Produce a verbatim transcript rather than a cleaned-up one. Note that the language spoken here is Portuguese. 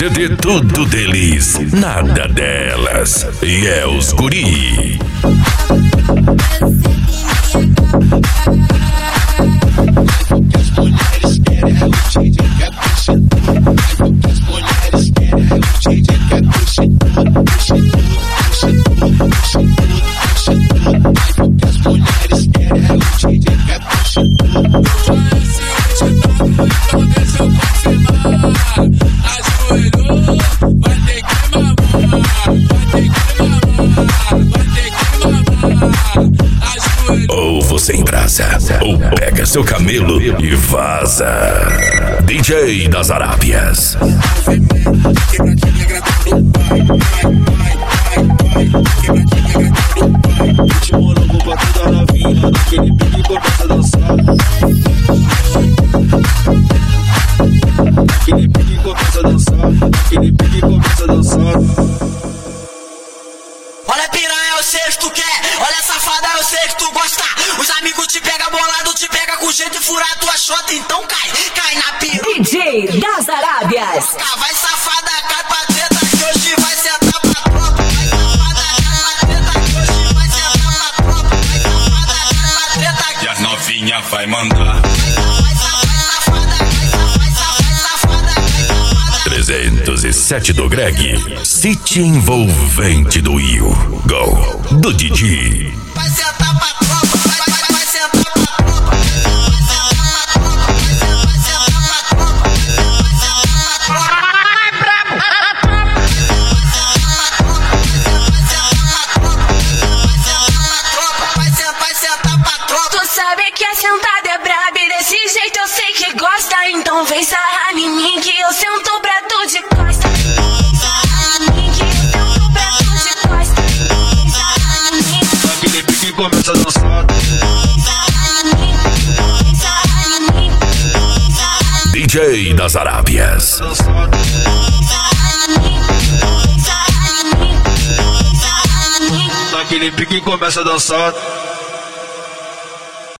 de tudo deles, nada delas. E é os guri. As mulheres querem é o D J que é puxa. As mulheres querem é o D J que é puxa. Puxa tudo, puxa tudo, puxa tudo, puxa tudo. As mulheres querem é o D J que é puxa tudo. Deixa eu confirmar. Ajoelhou, vai ter que mamar, vai ter que mamar, vai ter que mamar. Ajoelhou. Ou você embrasa, ou pega seu camelo e vaza. D J das Arábias. Último logo batendo a novinha, naquele pique começa a dançar. Naquele pique começa a dançar, naquele pique começa a dançar. Olha piranha, eu sei que tu quer. Olha safada, eu sei que tu gosta. Os amigos te pega bolado, te pega com jeito de furar tua chota. Então cai, cai na piru. D J das Arábias. Vai safada, cai pra treta, que hoje vai sentar pra tropa. Vai safada, cai pra treta, que hoje vai sentar pra tropa. Vai safada, cai pra treta, e a novinha vai mandar. trezentos e sete do Greg, City envolvente do Will, Go, do Didi. vai sentar pra tropa, vai, vai, vai sentar pra tropa. Vai sentar pra tropa, vai sentar pra tropa. Vai sentar pra tropa. Vai sentar, vai sentar pra tropa. Tu sabe que a sentada é braba e desse jeito eu sei que gosta. Então vem sarrar em mim que eu sento pra tu de costa. Vem sarrar em mim que eu sento pra tu de costa. Vem sarrar em mim. Naquele pique começa a dançar. Vem sarrar em mim. Vem sarrar em mim. Vem sarrar em mim. D J das Arábias. Dançar. Vem sarrar em mim. Vem sarrar em mim. Vem sarrar em mim. Naquele pique começa a dançar.